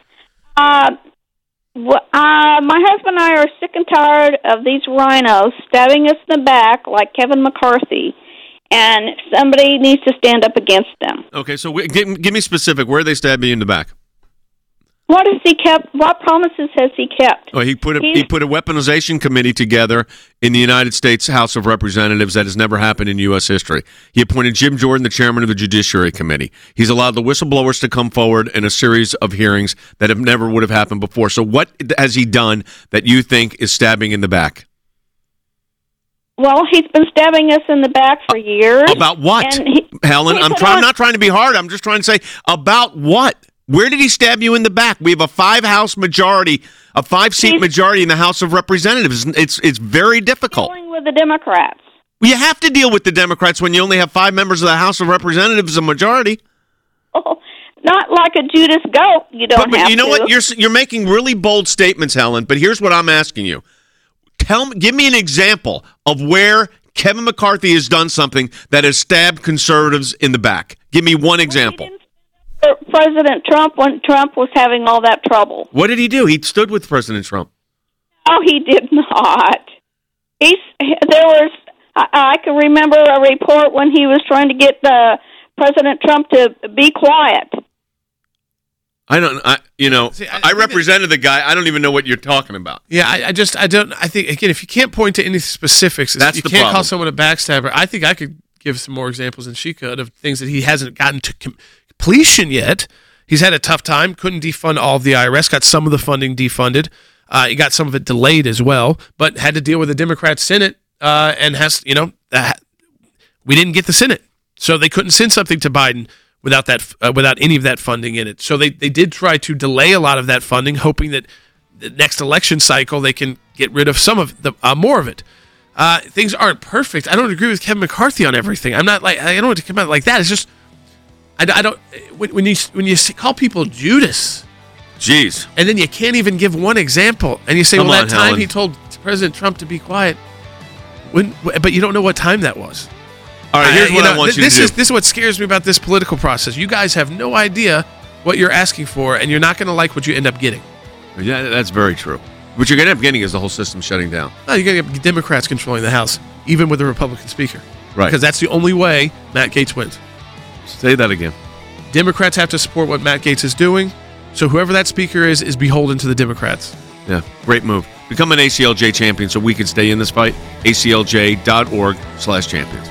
My husband and I are sick and tired of these rhinos stabbing us in the back like Kevin McCarthy, and somebody needs to stand up against them. Okay, so give me specific. Where are they stabbing you in the back? What has he kept? What promises has he kept? Oh, he put a weaponization committee together in the United States House of Representatives that has never happened in U.S. history. He appointed Jim Jordan the chairman of the Judiciary Committee. He's allowed the whistleblowers to come forward in a series of hearings that never would have happened before. So what has he done that you think is stabbing in the back? Well, he's been stabbing us in the back for years. About what, Helen? I'm not trying to be hard. I'm just trying to say about what. Where did he stab you in the back? We have a 5-seat majority in the House of Representatives. It's very difficult. Dealing with the Democrats. You have to deal with the Democrats when you only have 5 members of the House of Representatives as a majority. Oh, not like a Judas goat. You don't have to. But you know what? You're making really bold statements, Helen. But here's what I'm asking you: give me an example of where Kevin McCarthy has done something that has stabbed conservatives in the back. Give me one example. President Trump when Trump was having all that trouble. What did he do? He stood with President Trump. No, he did not. I can remember a report when he was trying to get President Trump to be quiet. I represented the guy. I don't even know what you're talking about. Yeah, I think, again, if you can't point to any specifics, that's you the can't problem. call someone a backstabber. I think I could give some more examples than she could of things that he hasn't gotten to completion yet. He's had a tough time, couldn't defund all of the IRS, got some of the funding defunded. He got some of it delayed as well, but had to deal with the Democrat Senate and we didn't get the Senate. So they couldn't send something to Biden without any of that funding in it. So they did try to delay a lot of that funding, hoping that the next election cycle they can get rid of some of the more of it. Things aren't perfect. I don't agree with Kevin McCarthy on everything. I don't want to come out like that. It's just I don't when you call people Judas, jeez, and then you can't even give one example, and you say, Come well, on, that time Helen. he told President Trump to be quiet, but you don't know what time that was. All right, here's what I want you to do. This is what scares me about this political process. You guys have no idea what you're asking for, and you're not going to like what you end up getting. Yeah, that's very true. What you're going to end up getting is the whole system shutting down. No, you're going to get Democrats controlling the House, even with a Republican speaker. Right. Because that's the only way Matt Gaetz wins. Say that again. Democrats have to support what Matt Gaetz is doing, so whoever that speaker is beholden to the Democrats. Yeah, great move. Become an ACLJ champion so we can stay in this fight. ACLJ.org/champions.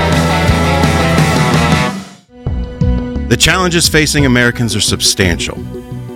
The challenges facing Americans are substantial.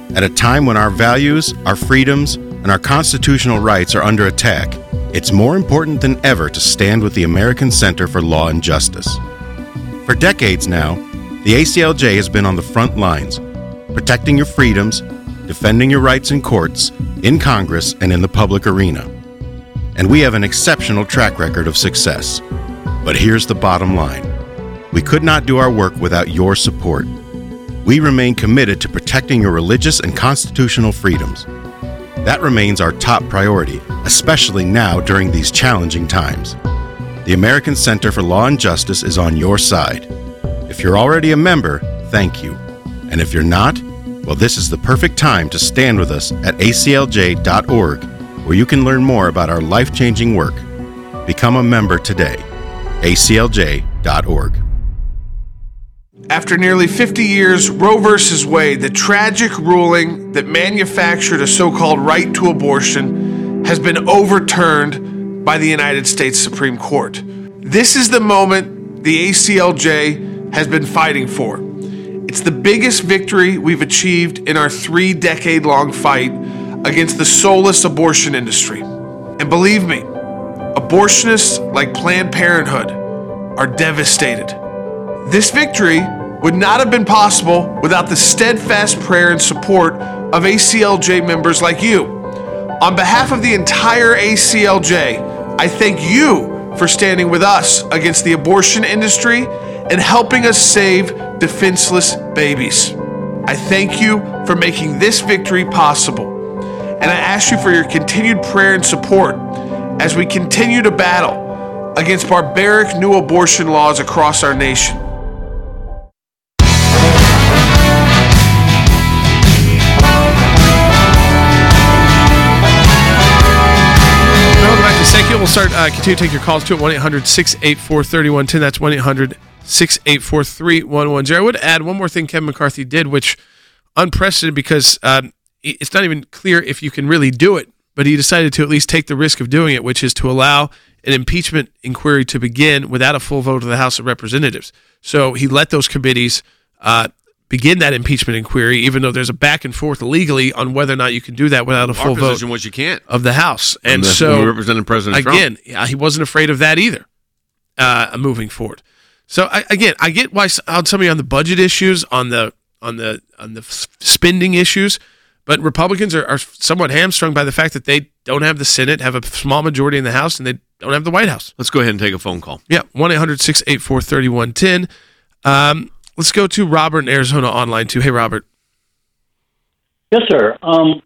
At a time when our values, our freedoms, and our constitutional rights are under attack, it's more important than ever to stand with the American Center for Law and Justice. For decades now, the ACLJ has been on the front lines, protecting your freedoms, defending your rights in courts, in Congress, and in the public arena. And we have an exceptional track record of success. But here's the bottom line. We could not do our work without your support. We remain committed to protecting your religious and constitutional freedoms. That remains our top priority, especially now during these challenging times. The American Center for Law and Justice is on your side. If you're already a member, thank you. And if you're not, well, this is the perfect time to stand with us at aclj.org, where you can learn more about our life-changing work. Become a member today. aclj.org. After nearly 50 years, Roe v. Wade, the tragic ruling that manufactured a so-called right to abortion, has been overturned by the United States Supreme Court. This is the moment the ACLJ has been fighting for. It's the biggest victory we've achieved in our 3-decade-long fight against the soulless abortion industry. And believe me, abortionists like Planned Parenthood are devastated. This victory would not have been possible without the steadfast prayer and support of ACLJ members like you. On behalf of the entire ACLJ, I thank you for standing with us against the abortion industry and helping us save defenseless babies. I thank you for making this victory possible. And I ask you for your continued prayer and support as we continue to battle against barbaric new abortion laws across our nation. We'll start, continue to take your calls to it, 1-800-684-3110. That's 1-800-684-3110. I would add one more thing Kevin McCarthy did, which unprecedented because it's not even clear if you can really do it, but he decided to at least take the risk of doing it, which is to allow an impeachment inquiry to begin without a full vote of the House of Representatives. So he let those committees begin that impeachment inquiry, even though there's a back and forth legally on whether or not you can do that without a full vote was you can't. Of the House. And so, representing President Trump. Trump. He wasn't afraid of that either, moving forward. So I get why some of you on the budget issues, on the spending issues, but Republicans are somewhat hamstrung by the fact that they don't have the Senate, have a small majority in the House, and they don't have the White House. Let's go ahead and take a phone call. Yeah, 1-800-684-3110. Let's go to Robert in Arizona online too. Hey, Robert. Yes, sir. My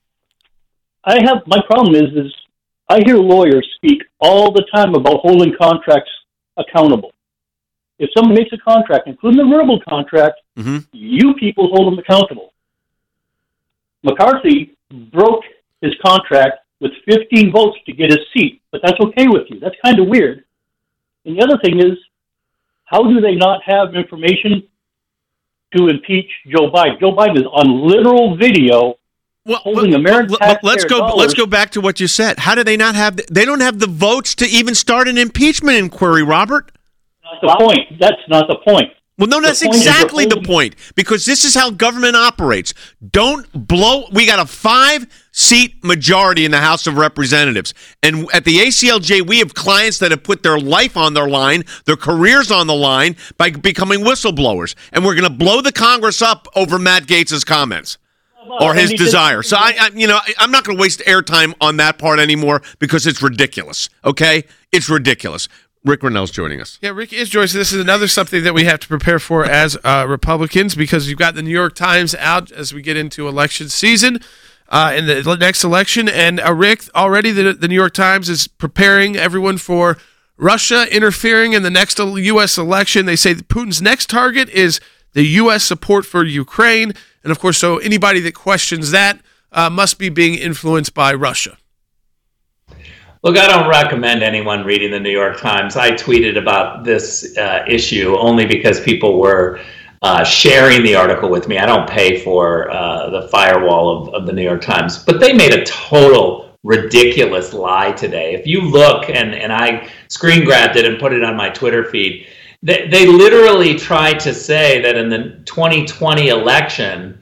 problem is I hear lawyers speak all the time about holding contracts accountable. If someone makes a contract, including a verbal contract, you people hold them accountable. McCarthy broke his contract with 15 votes to get his seat, but that's okay with you. That's kind of weird. And the other thing is, how do they not have information to impeach Joe Biden? Joe Biden is on literal video holding American taxpayer dollars. Let's go back to what you said. How do they not have? They don't have the votes to even start an impeachment inquiry, Robert. That's the point. That's not the point. Well, no, that's exactly the point, because this is how government operates. Don't blow. We got a 5-seat majority in the House of Representatives. And at the ACLJ, we have clients that have put their life on their line, their careers on the line by becoming whistleblowers. And we're going to blow the Congress up over Matt Gaetz's comments or his desire. So, I'm not going to waste airtime on that part anymore because it's ridiculous, okay? It's ridiculous. Rick Rennell's joining us. Yeah, Rick is joining us. This is another something that we have to prepare for as Republicans, because you've got the New York Times out as we get into election season in the next election. And Rick, already the New York Times is preparing everyone for Russia interfering in the next U.S. election. They say that Putin's next target is the U.S. support for Ukraine. And, of course, so anybody that questions that must be being influenced by Russia. Look, I don't recommend anyone reading the New York Times. I tweeted about this issue only because people were sharing the article with me. I don't pay for the firewall of the New York Times. But they made a total ridiculous lie today. If you look, and I screen grabbed it and put it on my Twitter feed, they literally tried to say that in the 2020 election,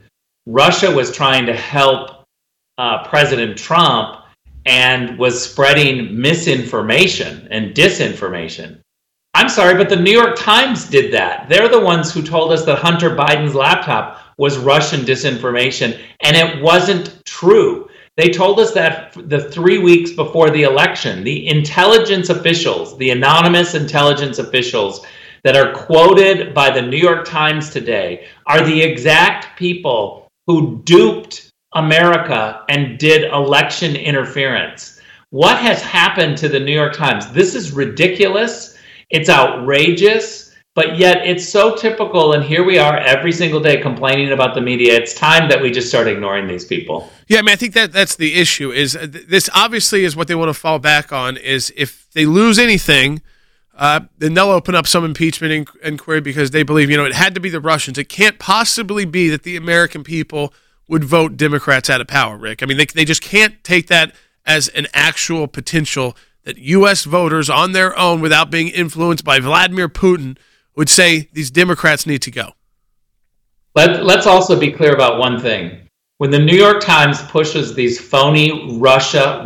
Russia was trying to help President Trump and was spreading misinformation and disinformation. I'm sorry, but the New York Times did that. They're the ones who told us that Hunter Biden's laptop was Russian disinformation, and it wasn't true. They told us that the 3 weeks before the election, the intelligence officials, the anonymous intelligence officials that are quoted by the New York Times today are the exact people who duped America and did election interference. What has happened to the New York Times? This is ridiculous. It's outrageous, but yet it's so typical. And here we are every single day complaining about the media. It's time that we just start ignoring these people. Yeah, I mean, I think that's the issue. Is this obviously is what they want to fall back on? Is if they lose anything, then they'll open up some impeachment inquiry because they believe, it had to be the Russians. It can't possibly be that the American people would vote Democrats out of power, Rick. I mean, they just can't take that as an actual potential that U.S. voters on their own, without being influenced by Vladimir Putin, would say these Democrats need to go. Let's also be clear about one thing. When the New York Times pushes these phony Russia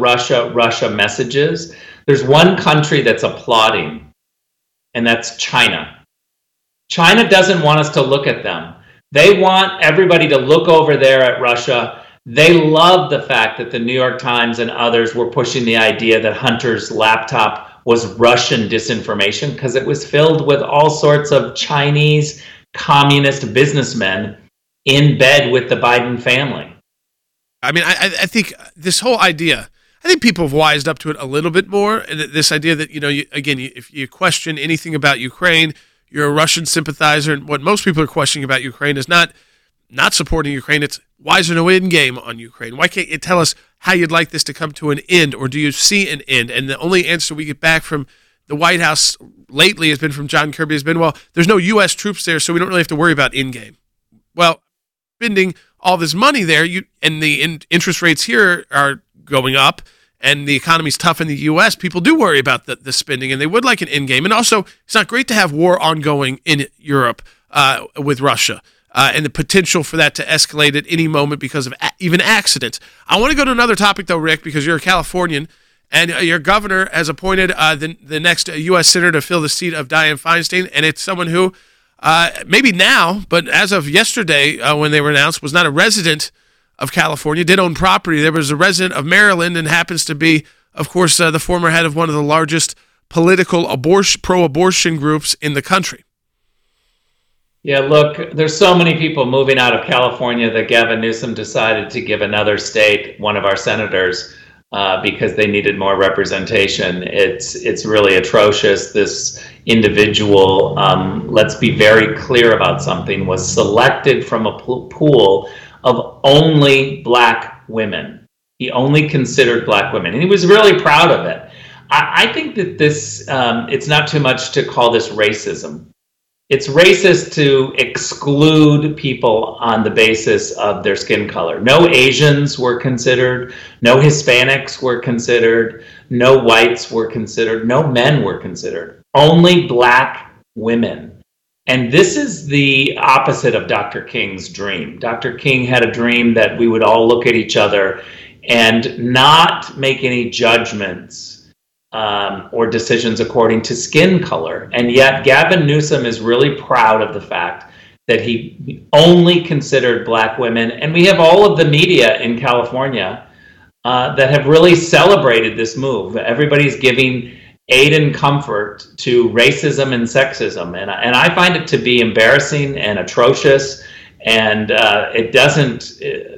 messages, there's one country that's applauding, and that's China. China doesn't want us to look at them. They want everybody to look over there at Russia. They love the fact that the New York Times and others were pushing the idea that Hunter's laptop was Russian disinformation because it was filled with all sorts of Chinese communist businessmen in bed with the Biden family. I mean, I think this whole idea, I think people have wised up to it a little bit more. And this idea that, if you question anything about Ukraine, you're a Russian sympathizer. And what most people are questioning about Ukraine is not supporting Ukraine. It's why is there no end game on Ukraine? Why can't you tell us how you'd like this to come to an end, or do you see an end? And the only answer we get back from the White House lately has been from John Kirby has been, well, there's no U.S. troops there, so we don't really have to worry about end game. Well, spending all this money there, and the interest rates here are going up, and the economy's tough in the U.S., people do worry about the spending, and they would like an end game. And also, it's not great to have war ongoing in Europe with Russia. And the potential for that to escalate at any moment because of even accidents. I want to go to another topic, though, Rick, because you're a Californian, and your governor has appointed the next U.S. senator to fill the seat of Dianne Feinstein, and it's someone who, maybe now, but as of yesterday when they were announced, was not a resident of California, did own property. There was a resident of Maryland and happens to be, of course, the former head of one of the largest political pro-abortion groups in the country. Yeah, look, there's so many people moving out of California that Gavin Newsom decided to give another state one of our senators because they needed more representation. It's really atrocious. This individual, let's be very clear about something, was selected from a pool of only black women. He only considered black women, and he was really proud of it. I think that this, it's not too much to call this racism. It's racist to exclude people on the basis of their skin color. No Asians were considered, no Hispanics were considered, no whites were considered, no men were considered, only black women. And this is the opposite of Dr. King's dream. Dr. King had a dream that we would all look at each other and not make any judgments or decisions according to skin color. And yet Gavin Newsom is really proud of the fact that he only considered black women. And we have all of the media in California that have really celebrated this move. Everybody's giving aid and comfort to racism and sexism. And I find it to be embarrassing and atrocious. And it doesn't,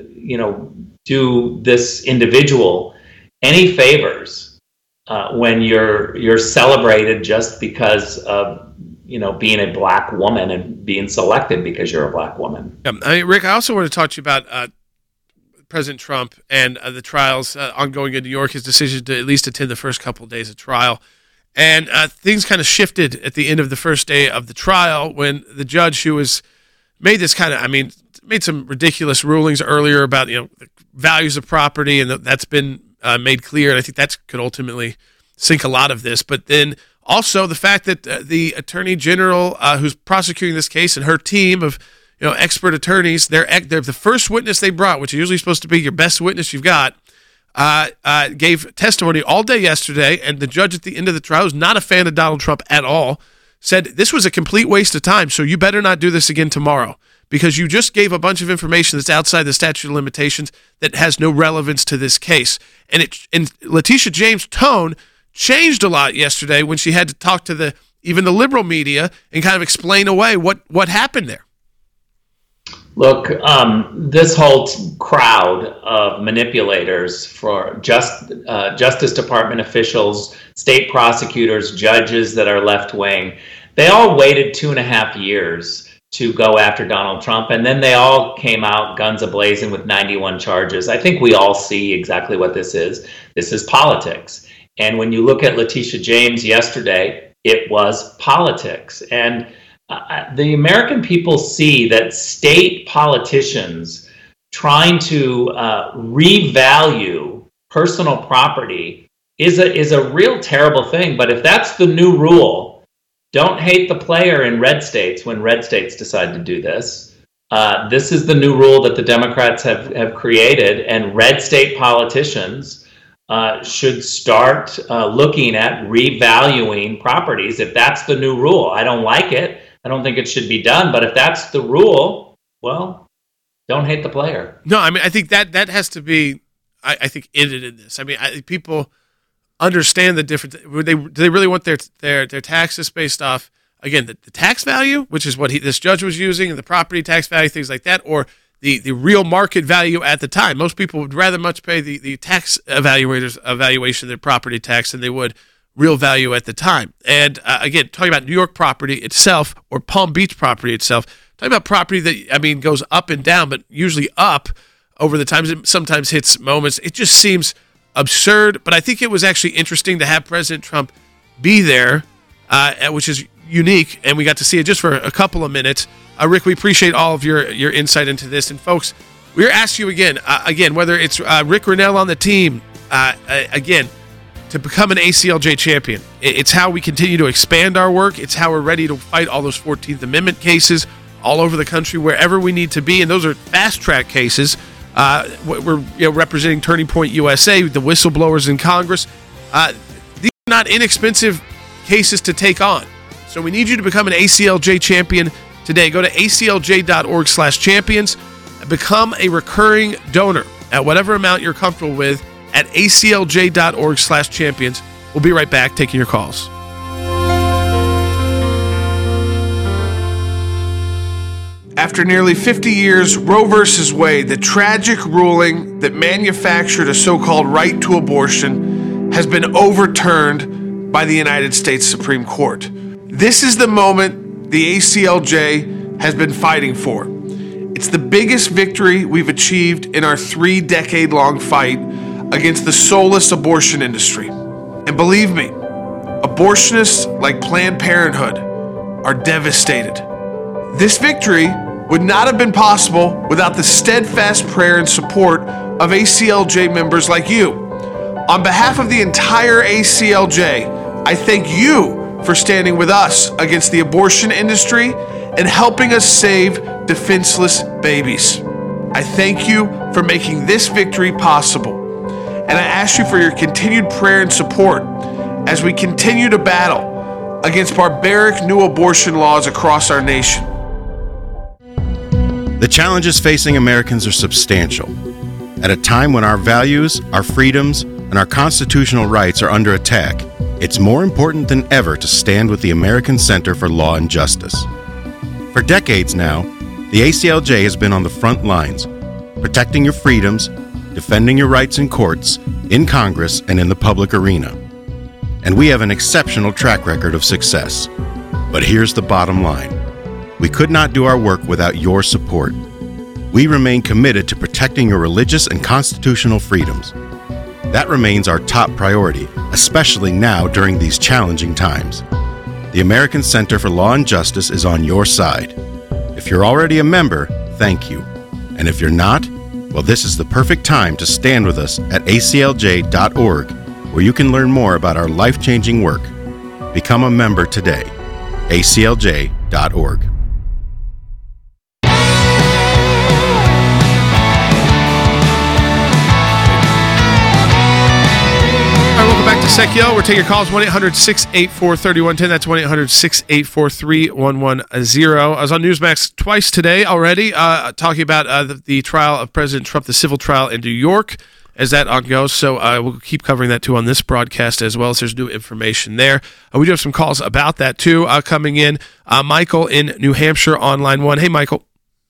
do this individual any favors when you're celebrated just because of being a black woman and being selected because you're a black woman. Rick, I also want to talk to you about President Trump and the trials ongoing in New York. His decision to at least attend the first couple of days of trial, and things kind of shifted at the end of the first day of the trial when the judge who was made this made some ridiculous rulings earlier about the values of property, and that's been made clear, and I think that could ultimately sink a lot of this. But then also the fact that the attorney general who's prosecuting this case and her team of expert attorneys. They're the first witness they brought, which is usually supposed to be your best witness you've got, gave testimony all day yesterday, and the judge at the end of the trial, who's not a fan of Donald Trump at all, said this was a complete waste of time, so you better not do this again tomorrow, because you just gave a bunch of information that's outside the statute of limitations that has no relevance to this case. And Letitia James' tone changed a lot yesterday when she had to talk to even the liberal media and kind of explain away what happened there. Look, this whole crowd of manipulators for Justice Department officials, state prosecutors, judges that are left-wing, they all waited 2.5 years to go after Donald Trump, and then they all came out guns a-blazing with 91 charges. I think we all see exactly what this is. This is politics. And when you look at Letitia James yesterday, it was politics. And the American people see that state politicians trying to revalue personal property is a real terrible thing. But if that's the new rule, don't hate the player in red states when red states decide to do this. This is the new rule that the Democrats have created, and red state politicians should start looking at revaluing properties if that's the new rule. I don't like it. I don't think it should be done. But if that's the rule, well, don't hate the player. No, I mean, I think that has to be, I think, in this. I mean, people understand the difference. Do they really want their taxes based off, again, the tax value, which is what this judge was using, and the property tax value, things like that, or the real market value at the time? Most people would rather much pay the tax evaluators' evaluation of their property tax than they would real value at the time. And again, talking about New York property itself or Palm Beach property itself, talking about property that, goes up and down, but usually up over the times. It sometimes hits moments. It just seems absurd, but I think it was actually interesting to have President Trump be there, which is unique, and we got to see it just for a couple of minutes. Rick, we appreciate all of your insight into this. And folks, we're asking you again, whether it's Rick Grenell on the team, again, to become an ACLJ champion. It's how we continue to expand our work. It's how we're ready to fight all those 14th Amendment cases all over the country, wherever we need to be. And those are fast-track cases. We're representing Turning Point USA, the whistleblowers in Congress. These are not inexpensive cases to take on. So we need you to become an ACLJ champion today. Go to aclj.org/champions and become a recurring donor at whatever amount you're comfortable with at aclj.org/champions. We'll be right back taking your calls. After nearly 50 years, Roe v. Wade, the tragic ruling that manufactured a so-called right to abortion, has been overturned by the United States Supreme Court. This is the moment the ACLJ has been fighting for. It's the biggest victory we've achieved in our 3-decade-long fight against the soulless abortion industry. And believe me, abortionists like Planned Parenthood are devastated. This victory would not have been possible without the steadfast prayer and support of ACLJ members like you. On behalf of the entire ACLJ, I thank you for standing with us against the abortion industry and helping us save defenseless babies. I thank you for making this victory possible. And I ask you for your continued prayer and support as we continue to battle against barbaric new abortion laws across our nation. The challenges facing Americans are substantial. At a time when our values, our freedoms, and our constitutional rights are under attack, it's more important than ever to stand with the American Center for Law and Justice. For decades now, the ACLJ has been on the front lines, protecting your freedoms, defending your rights in courts, in Congress, and in the public arena. And we have an exceptional track record of success. But here's the bottom line. We could not do our work without your support. We remain committed to protecting your religious and constitutional freedoms. That remains our top priority, especially now during these challenging times. The American Center for Law and Justice is on your side. If you're already a member, thank you. And if you're not, well, this is the perfect time to stand with us at aclj.org, where you can learn more about our life-changing work. Become a member today. aclj.org. Vecchio. We're taking your calls 1-800-684-3110. That's 1-800-684-3110. I was on Newsmax twice today already talking about the trial of President Trump, the civil trial in New York, as that goes. So we'll keep covering that, too, on this broadcast as well, as there's new information there. We do have some calls about that, too, coming in. Michael in New Hampshire on line 1. Hey, Michael.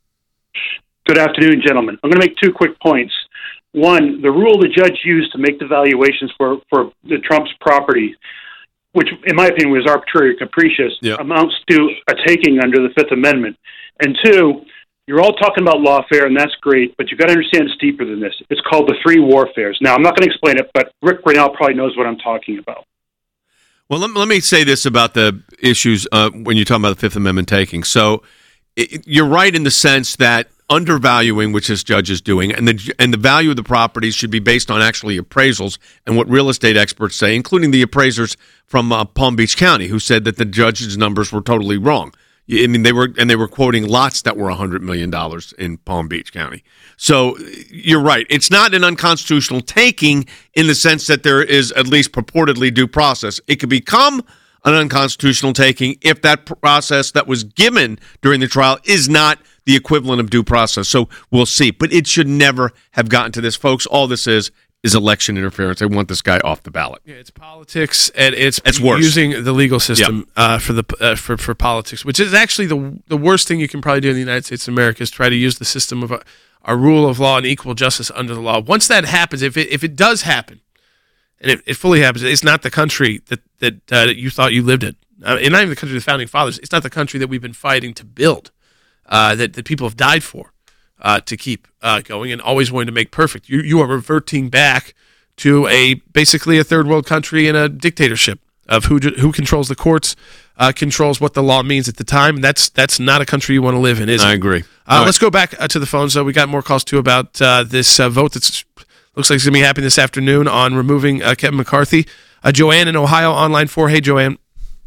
Good afternoon, gentlemen. I'm going to make 2 quick points. One, the rule the judge used to make the valuations for the Trump's property, which, in my opinion, was arbitrary or capricious, amounts to a taking under the Fifth Amendment. And 2, you're all talking about lawfare, and that's great, but you've got to understand it's deeper than this. It's called the 3 warfares. Now, I'm not going to explain it, but Rick Grinnell probably knows what I'm talking about. Well, let me say this about the issues when you're talking about the Fifth Amendment taking. So you're right in the sense that undervaluing, which this judge is doing, and the value of the properties should be based on actually appraisals and what real estate experts say, including the appraisers from Palm Beach County, who said that the judge's numbers were totally wrong. I mean, they were quoting lots that were $100 million in Palm Beach County. So you're right. It's not an unconstitutional taking in the sense that there is at least purportedly due process. It could become an unconstitutional taking if that process that was given during the trial is not the equivalent of due process. So we'll see. But it should never have gotten to this, folks. All this is election interference. They want this guy off the ballot. Yeah, it's politics, and it's worse. Using the legal system for politics, which is actually the worst thing you can probably do in the United States of America, is try to use the system of a rule of law and equal justice under the law. Once that happens, if it does happen, and it fully happens, it's not the country that you thought you lived in. And not even the country of the Founding Fathers. It's not the country that we've been fighting to build, that people have died for, to keep going and always wanting to make perfect. You are reverting back to basically a third world country in a dictatorship of who controls the courts, controls what the law means at the time. That's not a country you want to live in, is it? I agree. Let's go back to the phones. We got more calls too about this vote that's looks like it's going to be happening this afternoon on removing Kevin McCarthy. Joanne in Ohio on line 4. Hey, Joanne.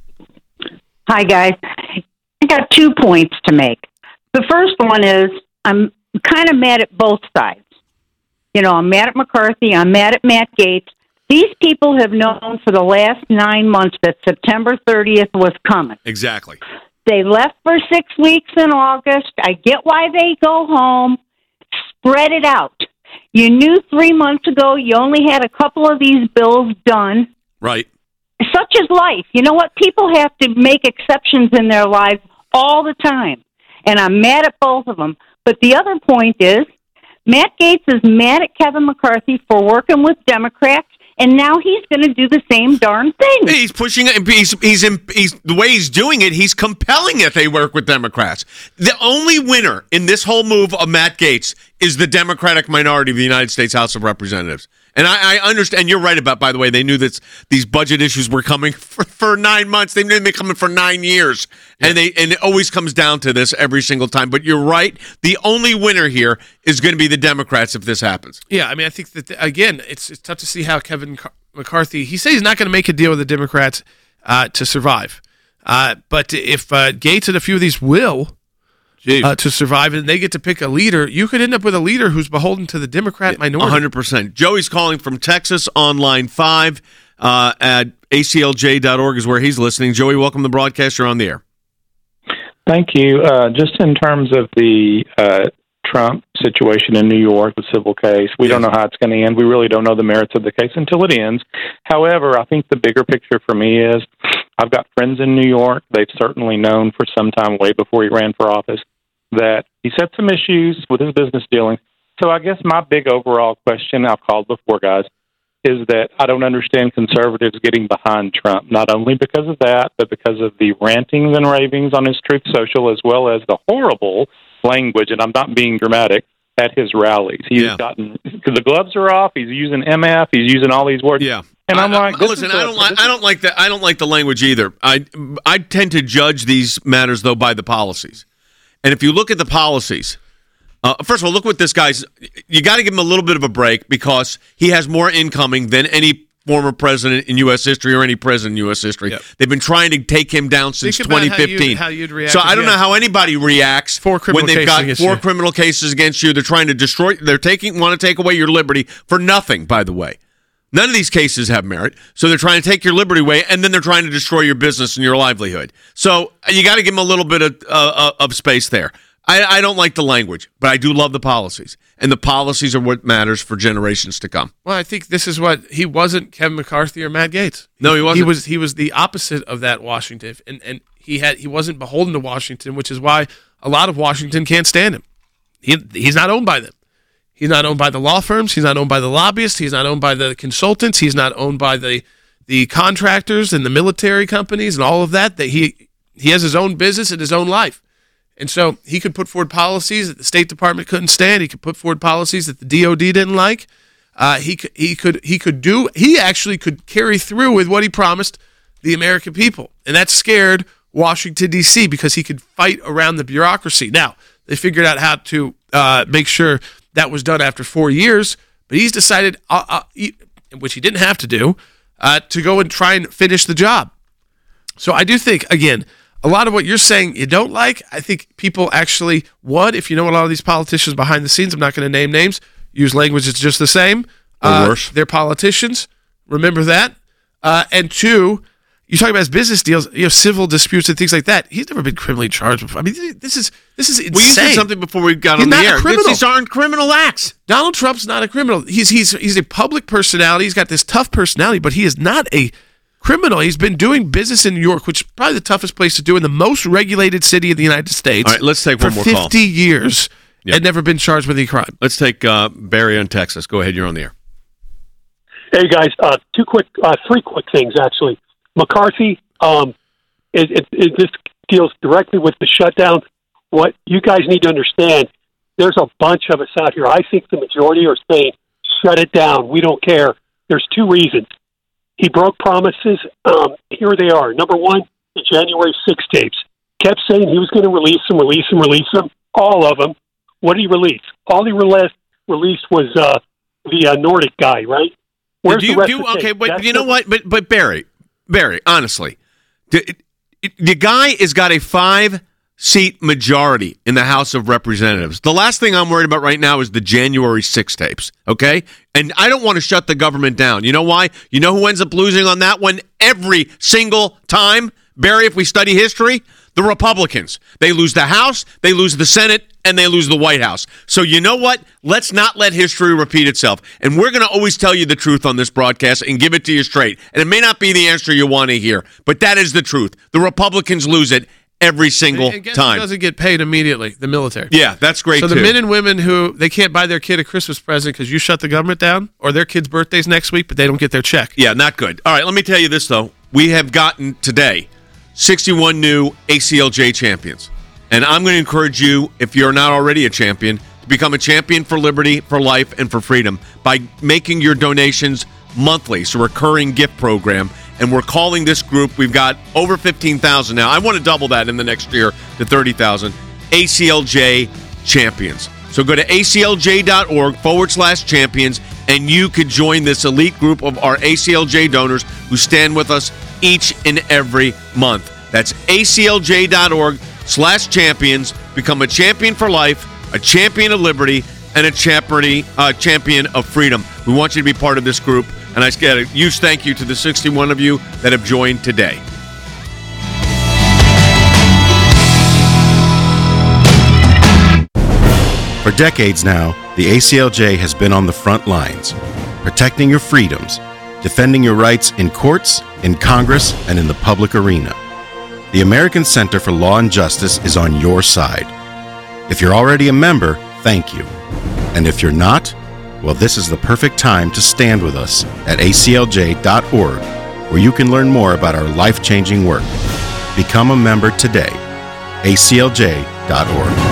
Hi, guys. I got 2 points to make. The first one is I'm kind of mad at both sides. You know, I'm mad at McCarthy. I'm mad at Matt Gaetz. These people have known for the last 9 months that September 30th was coming. Exactly. They left for 6 weeks in August. I get why they go home. Spread it out. You knew 3 months ago you only had a couple of these bills done. Right. Such is life. You know what? People have to make exceptions in their lives all the time. And I'm mad at both of them. But the other point is, Matt Gaetz is mad at Kevin McCarthy for working with Democrats, and now he's going to do the same darn thing. He's pushing it. He's the way he's doing it, he's compelling it they work with Democrats. The only winner in this whole move of Matt Gaetz is the Democratic minority of the United States House of Representatives. And I understand, you're right about, by the way, they knew that these budget issues were coming for 9 months. They've been coming for 9 years. Yeah. And it always comes down to this every single time. But you're right. The only winner here is going to be the Democrats if this happens. Yeah, I mean, I think that, again, it's tough to see how Kevin McCarthy, he says he's not going to make a deal with the Democrats to survive. But if Gaetz and a few of these will, to survive, and they get to pick a leader, you could end up with a leader who's beholden to the Democrat minority. 100%. Joey's calling from Texas on line 5 at aclj.org is where he's listening. Joey, welcome to the broadcast. You're on the air. Thank you. Just in terms of the Trump situation in New York, the civil case, we don't know how it's going to end. We really don't know the merits of the case until it ends. However, I think the bigger picture for me is I've got friends in New York. They've certainly known for some time, way before he ran for office, that he's had some issues with his business dealings. So I guess my big overall question, I've called before, guys, is that I don't understand conservatives getting behind Trump, not only because of that, but because of the rantings and ravings on his Truth Social, as well as the horrible language, and I'm not being dramatic, at his rallies. He's gotten, because the gloves are off, he's using MF, he's using all these words. Yeah. And I'm like, listen, I don't like that. I don't like the language either. I tend to judge these matters though by the policies. And if you look at the policies, first of all, look what this guy's. You got to give him a little bit of a break because he has more incoming than any former president in U.S. history or any president in U.S. history. Yep. They've been trying to take him down since 2015. How you'd react. So I don't know how anybody reacts when they've got 4 criminal cases against you. They're trying to destroy. Want to take away your liberty for nothing. By the way. None of these cases have merit. So they're trying to take your liberty away, and then they're trying to destroy your business and your livelihood. So you got to give them a little bit of space there. I don't like the language, but I do love the policies. And the policies are what matters for generations to come. Well, I think this is what he wasn't Kevin McCarthy or Matt Gaetz. No, he wasn't. He was the opposite of that Washington, and he wasn't beholden to Washington, which is why a lot of Washington can't stand him. He's not owned by them. He's not owned by the law firms. He's not owned by the lobbyists. He's not owned by the consultants. He's not owned by the contractors and the military companies and all of that. That he has his own business and his own life. And so he could put forward policies that the State Department couldn't stand. He could put forward policies that the DOD didn't like. He actually could carry through with what he promised the American people. And that scared Washington, D.C., because he could fight around the bureaucracy. Now, they figured out how to make sure that was done after 4 years, but he's decided, which he didn't have to do, to go and try and finish the job. So I do think, again, a lot of what you're saying you don't like, I think people actually would, if you know a lot of these politicians behind the scenes, I'm not going to name names, use language that's just the same. Or worse. They're politicians. Remember that. And two, you talk about his business deals, civil disputes and things like that. He's never been criminally charged before. I mean, this is insane. Well, you said something before we got on the air. These aren't criminal acts. Donald Trump's not a criminal. He's a public personality. He's got this tough personality, but he is not a criminal. He's been doing business in New York, which is probably the toughest place to do in the most regulated city in the United States. All right, let's take one more call. For 50 years and never been charged with any crime. Let's take Barry in Texas. Go ahead. You're on the air. Hey, guys. Three quick things, actually. McCarthy, this deals directly with the shutdown. What you guys need to understand, there's a bunch of us out here. I think the majority are saying, shut it down. We don't care. There's two reasons. He broke promises. Here they are. Number one, the January 6 tapes. Kept saying he was going to release them. All of them. What did he release? All he released was the Nordic guy, right? Where's the rest of the tape? But you know what? But Barry, honestly, the guy has got a 5-seat majority in the House of Representatives. The last thing I'm worried about right now is the January 6 tapes, okay? And I don't want to shut the government down. You know why? You know who ends up losing on that one every single time, Barry, if we study history? The Republicans. They lose the House, they lose the Senate, and they lose the White House. So you know what? Let's not let history repeat itself. And we're going to always tell you the truth on this broadcast and give it to you straight. And it may not be the answer you want to hear, but that is the truth. The Republicans lose it every single time. It doesn't get paid immediately, the military. Yeah, that's great, So the men and women who, they can't buy their kid a Christmas present because you shut the government down, or their kid's birthday's next week, but they don't get their check. Yeah, not good. All right, let me tell you this, though. We have gotten today 61 new ACLJ champions. And I'm going to encourage you, if you're not already a champion, to become a champion for liberty, for life, and for freedom by making your donations monthly. It's a recurring gift program. And we're calling this group, we've got over 15,000 now. I want to double that in the next year to 30,000. ACLJ Champions. So go to aclj.org/champions, and you could join this elite group of our ACLJ donors who stand with us each and every month. That's aclj.org/champions. Become a champion for life, a champion of liberty, and a champion of freedom. We want you to be part of this group, and I get a huge thank you to the 61 of you that have joined today. For decades now, the ACLJ has been on the front lines, protecting your freedoms, defending your rights in courts, in Congress, and in the public arena. The American Center for Law and Justice is on your side. If you're already a member, thank you. And if you're not, well, this is the perfect time to stand with us at aclj.org, where you can learn more about our life-changing work. Become a member today. aclj.org.